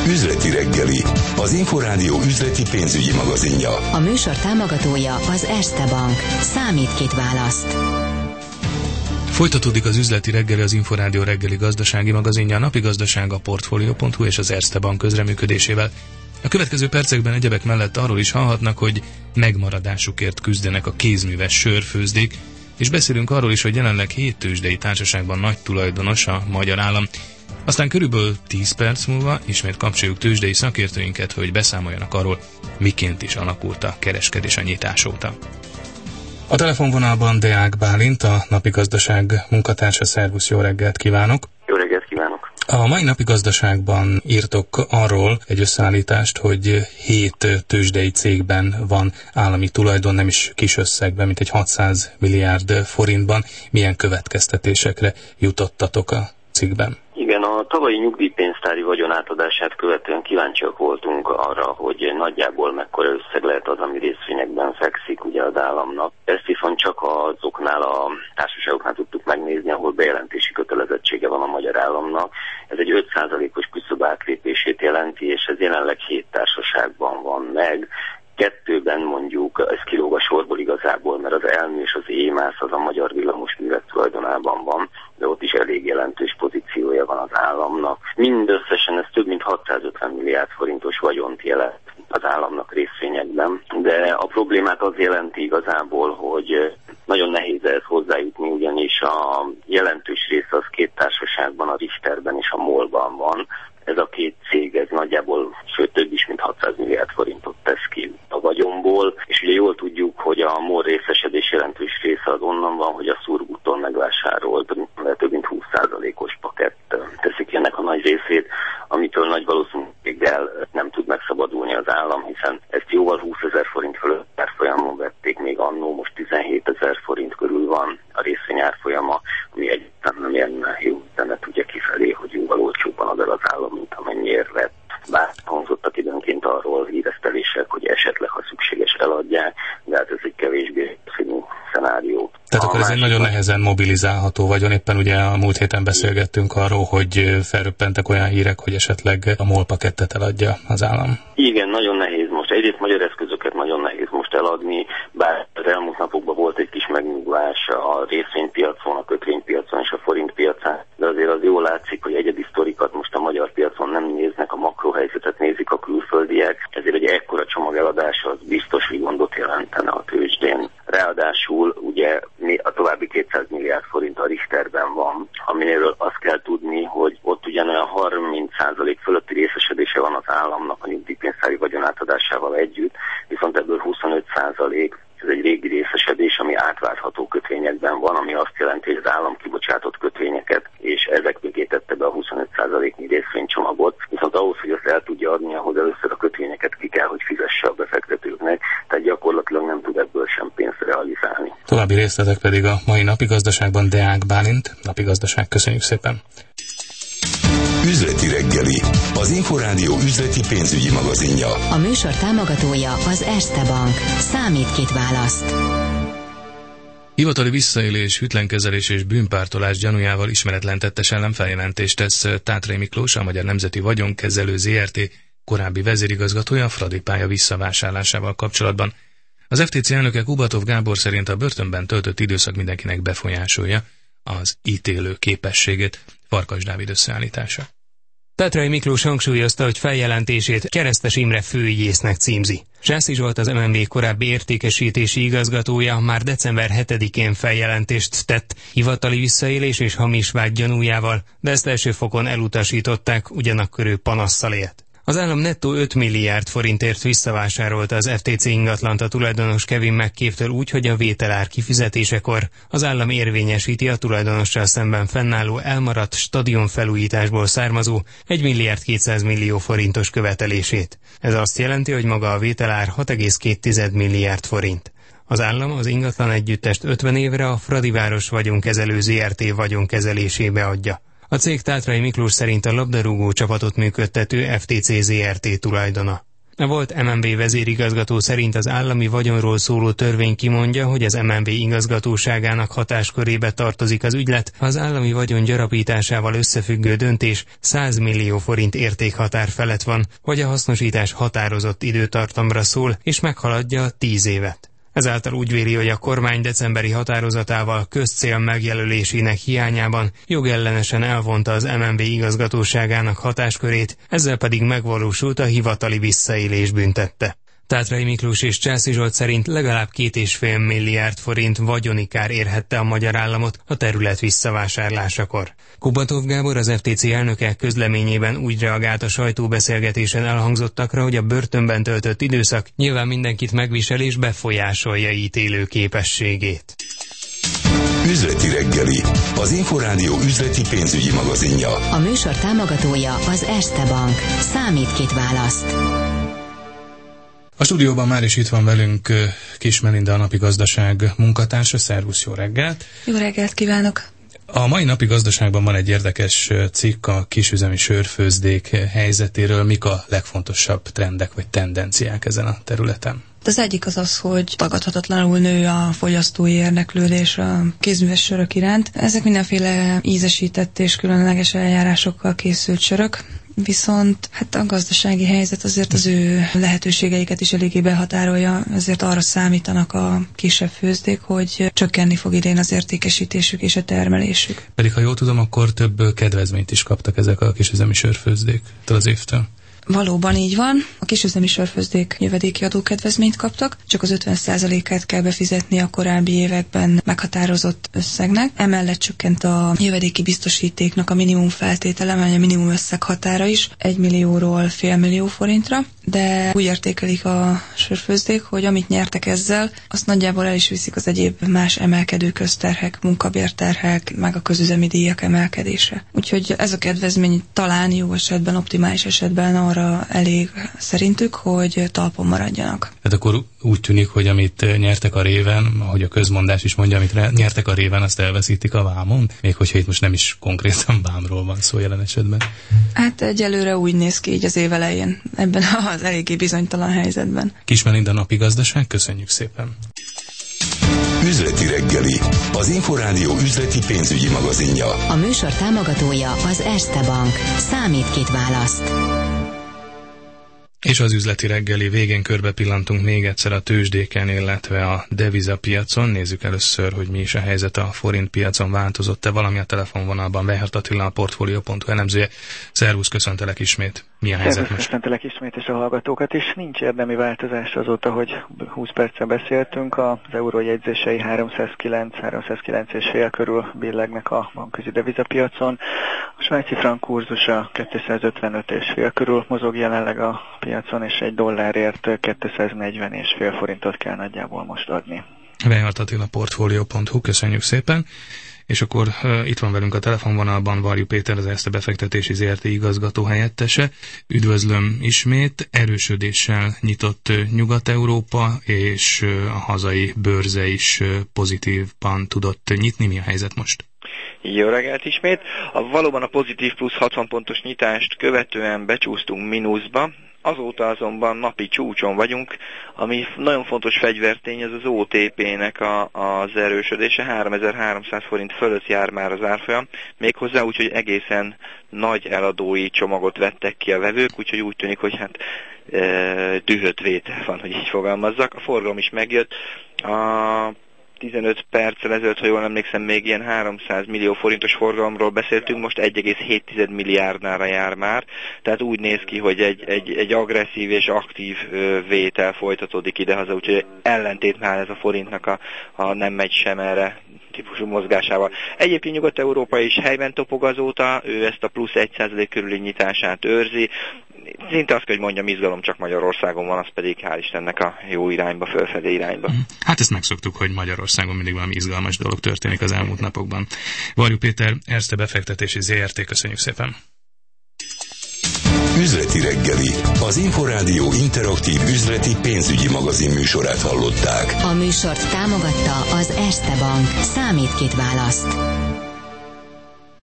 Üzleti reggeli, az Inforádió üzleti pénzügyi magazinja. A műsor támogatója az Erste Bank. Számít, kit választ. Folytatódik az üzleti reggeli, az Inforádió reggeli gazdasági magazinja, a napi gazdaság a Portfolio.hu és az Erste Bank közreműködésével. A következő percekben egyebek mellett arról is hallhatnak, hogy megmaradásukért küzdenek a kézműves sörfőzdék, és beszélünk arról is, hogy jelenleg 7 tőzsdei társaságban nagy tulajdonos a magyar állam. Aztán körülbelül 10 perc múlva ismét kapcsoljuk tőzsdei szakértőinket, hogy beszámoljanak arról, miként is alakult a kereskedés a nyitás óta. A telefonvonalban Deák Bálint, a Napi Gazdaság munkatársa. Szervusz, jó reggelt kívánok! Jó reggelt kívánok! A mai Napi Gazdaságban írtok arról egy összeállítást, hogy 7 tőzsdei cégben van állami tulajdon, nem is kis összegben, mint egy 600 milliárd forintban. Milyen következtetésekre jutottatok a cikkben? Igen, a tavalyi nyugdíjpénztári vagyonátadását követően kíváncsiak voltunk arra, hogy nagyjából mekkora összeg lehet az, ami részvényekben fekszik ugye az államnak. Ezt viszont csak azoknál a társaságoknál tudtuk megnézni, ahol bejelentési kötelezettsége van a magyar államnak. Ez egy 5%-os küszöb átlépését jelenti, és ez jelenleg 7 társaságban van meg. 2-ben mondjuk, ez kilóg a sorból igazából, mert az ELMű és az EMAS az a Magyar Villamosművek tulajdonában van, de ott is elég jelentős pozíciója van az államnak. Mindösszesen ez több mint 650 milliárd forintos vagyont jelent az államnak részvényekben, de a problémát az jelenti igazából, hogy nagyon nehéz ehhez hozzájutni, ugyanis a jelentős része az 2 társaságban, a Richterben és a MOL-ban van. Ez a 2 cég, ez nagyjából, sőt több is, mint 600 milliárd forintot tesz ki a vagyomból, és ugye jól tudjuk, hogy a MOL részesedés jelentős része az onnan van, hogy a Surguttól megvásárolt több mint 20%-os pakett teszik ki ennek a nagy részét, amitől nagy valószínűséggel nem tud megszabadulni az állam, hiszen ezt jóval 20 000 forint fölött árfolyamon vették még annó, most 17 000 forint körül van a részvény árfolyama, ami egyáltalán nem ilyen jó üzenet ugye kifelé, hogy jóval olcsóbban ad el az állam, mint amennyiért vett. Bár hangzottak időnként arról híresztelések, hogy esetleg, ha szükséges, eladják, de hát ez egy kevésbé színű szenárió. Tehát akkor ez egy nagyon nehezen mobilizálható vagyon. Éppen ugye a múlt héten beszélgettünk arról, hogy felröppentek olyan hírek, hogy esetleg a MOL pakettet eladja az állam. Igen, nagyon nehéz most. Egyrészt magyar eszközöket nagyon nehéz most eladni, bár az elmúlt napokban volt egy kis megnyugvás a részvénypiacon, a kötvénypiacon és a forintpiacon, de azért az jól látszik, hogy egyedi sztorikat most a magyar piacon nem néznek, a makrohelyzetet nézik a külföldiek, ezért egy ekkora csomag eladása az biztos, hogy gondot jelentene a tőzsdén. Ráadásul ugye a további 200 milliárd forint a Richterben van, aminéről azt kell tudni, hogy ott ugyanolyan 30% fölötti részesedése van az államnak a nyugdíjpénztári vagyonátadásával együtt, viszont ebből 25%, ez egy régi részesedés, ami átváltható kötvényekben van, ami azt jelenti, hogy az állam kibocsátott kötvényeket, és ezek mögé tette be a 25%-nyi részvénycsomagot, viszont ahhoz, hogy azt el tudja adni, ahhoz először a kötvényeket ki kell, hogy fizesse a befektetőknek, tehát gyakorlatilag nem tud ebből sem pénzt realizálni. További részletek pedig a mai Napi Gazdaságban Deák Bálint. Napi Gazdaság, köszönjük szépen! Üzleti reggeli, az Inforádió üzleti pénzügyi magazinja. A műsor támogatója az Erste Bank. Számít, kit választ. Hivatali visszaélés, hűtlenkezelés és bűnpártolás gyanújával ismeretlen tettes ellen feljelentést tesz Tátrai Miklós, a Magyar Nemzeti Vagyonkezelő Zrt. Korábbi vezérigazgatója a Fradi pálya visszavásárlásával kapcsolatban. Az FTC elnöke Kubatov Gábor szerint a börtönben töltött időszak mindenkinek befolyásolja az ítélő képességét. Farkas Dávid összeállítása. Tátrai Miklós hangsúlyozta, hogy feljelentését Keresztes Imre főügyésznek címzi. Zsászi Zsolt, az MNB korábbi értékesítési igazgatója már december 7-én feljelentést tett hivatali visszaélés és hamis vád gyanújával, de ezt első fokon elutasították, ugyanakkor ő panasszal élt. Az állam nettó 5 milliárd forintért visszavásárolta az FTC ingatlant a tulajdonos Kevin McCabe-től úgy, hogy a vételár kifizetésekor az állam érvényesíti a tulajdonossal szemben fennálló elmaradt stadionfelújításból származó 1 milliárd 200 millió forintos követelését. Ez azt jelenti, hogy maga a vételár 6,2 milliárd forint. Az állam az ingatlan együttest 50 évre a Fradiváros Vagyonkezelő Zrt. Vagyonkezelésébe adja. A cég Tátrai Miklós szerint a labdarúgó csapatot működtető FTC Zrt. Tulajdona. A volt MNB vezérigazgató szerint az állami vagyonról szóló törvény kimondja, hogy az MNB igazgatóságának hatáskörébe tartozik az ügylet, az állami vagyon gyarapításával összefüggő döntés 100 millió forint értékhatár felett van, vagy a hasznosítás határozott időtartamra szól, és meghaladja 10 évet. Ezáltal úgy véli, hogy a kormány decemberi határozatával közcél megjelölésének hiányában jogellenesen elvonta az MNB igazgatóságának hatáskörét, ezzel pedig megvalósult a hivatali visszaélés büntette. Tátrai Miklós és Császi Zsolt szerint legalább 2,5 milliárd forint vagyoni kár érhette a magyar államot a terület visszavásárlásakor. Kubatov Gábor, az FTC elnöke közleményében úgy reagált a sajtóbeszélgetésen elhangzottakra, hogy a börtönben töltött időszak nyilván mindenkit megvisel és befolyásolja ítélő képességét. Üzleti reggeli, az Inforádió üzleti pénzügyi magazinja. A műsor támogatója az Erste Bank. Számít, kit választ. A stúdióban már is itt van velünk Kis Melinda, a Napi Gazdaság munkatársa. Szervusz, jó reggelt! Jó reggelt kívánok! A mai Napi Gazdaságban van egy érdekes cikk a kisüzemi sörfőzdék helyzetéről. Mik a legfontosabb trendek vagy tendenciák ezen a területen? Az egyik az, hogy tagadhatatlanul nő a fogyasztói érdeklődés a kézműves sörök iránt. Ezek mindenféle ízesített és különleges eljárásokkal készült sörök. Viszont hát a gazdasági helyzet azért az ő lehetőségeiket is eléggé behatárolja, ezért arra számítanak a kisebb főzdék, hogy csökkenni fog idén az értékesítésük és a termelésük. Pedig ha jól tudom, akkor több kedvezményt is kaptak ezek a kisüzemi sörfőzdék az évtől. Valóban így van. A kisüzemi sörfőzdék jövedéki adókedvezményt kaptak, csak az 50%-át kell befizetni a korábbi években meghatározott összegnek. Emellett csökkent a jövedéki biztosítéknak a minimum feltétele, mely a minimum összeg határa is 1 millióról fél millió forintra, de úgy értékelik a sörfőzdék, hogy amit nyertek ezzel, azt nagyjából el is viszik az egyéb más emelkedő közterhek, munkabérterhek, meg a közüzemi díjak emelkedése. Úgyhogy ez a kedvezmény talán jó esetben, optimális esetben arra elég szerintük, hogy talpon maradjanak. Tehát akkor úgy tűnik, hogy amit nyertek a réven, ahogy a közmondás is mondja, amit nyertek a réven, azt elveszítik a vámon, még hogyha itt most nem is konkrétan vámról van szó jelen esetben. Hát egyelőre úgy néz ki így az év elején, ebben az eléggé bizonytalan helyzetben. Kis Melinda, Napi Gazdaság, köszönjük szépen! Üzleti reggeli, az Inforádió üzleti pénzügyi magazinja. A műsor támogatója az Erste Bank. Számít, kit választ. És az üzleti reggeli végén körbe pillantunk még egyszer a tőzsdéken, illetve a devizapiacon. Nézzük először, hogy mi is a helyzet a forint piacon, változott-e valami. A telefonvonalban Wehert Attila, a Portfolio.hu elemzője. Szervusz, köszöntelek ismét. Mi a helyzet most? Köszöntelek ismét és a hallgatókat is. Nincs érdemi változás azóta, hogy 20 perccel beszéltünk. Az euró jegyzései 309-309,5 körül billegnek a bankközi devizapiacon. A svájci frank kurzusa 255,5 körül mozog jelenleg a piacon, és egy dollárért 240,5 forintot kell nagyjából most adni. Wehert Attila, Portfolio.hu, köszönjük szépen. És akkor itt van velünk a telefonvonalban Varjú Péter, az Erste befektetési ZRT igazgató helyettese. Üdvözlöm ismét. Erősödéssel nyitott Nyugat-Európa, és a hazai bőrze is pozitívan tudott nyitni. Mi a helyzet most? Jó reggelt ismét. Valóban a pozitív plusz 60 pontos nyitást követően becsúsztunk mínuszba. Azóta azonban napi csúcson vagyunk, ami nagyon fontos fegyvertény, az az OTP-nek az erősödése, 3300 forint fölött jár már az árfolyam, méghozzá úgy, hogy egészen nagy eladói csomagot vettek ki a vevők, úgyhogy úgy tűnik, hogy hát dühött vétel van, hogy így fogalmazzak. A forgalom is megjött. 15 perccel ezelőtt, ha jól emlékszem, még ilyen 300 millió forintos forgalomról beszéltünk, most 1,7 milliárdnára jár már, tehát úgy néz ki, hogy egy agresszív és aktív vétel folytatódik idehaza, úgyhogy ellentét már ez a forintnak a nem megy sem erre típusú mozgásával. Egyébként Nyugat-Európa is helyben topog azóta, ő ezt a plusz 1% körüli nyitását őrzi. Szinte azt kell, hogy mondjam, izgalom csak Magyarországon van, az pedig hál' Istennek a jó irányba, fölfelé irányba. Hát ezt megszoktuk, hogy Magyarországon mindig valami izgalmas dolog történik az elmúlt napokban. Varjú Péter, Erste befektetési ZRT, köszönjük szépen! Üzleti reggeli, az Inforádió interaktív üzleti pénzügyi magazin műsorát hallották. A műsort támogatta az Erste Bank. Számít, kit választ.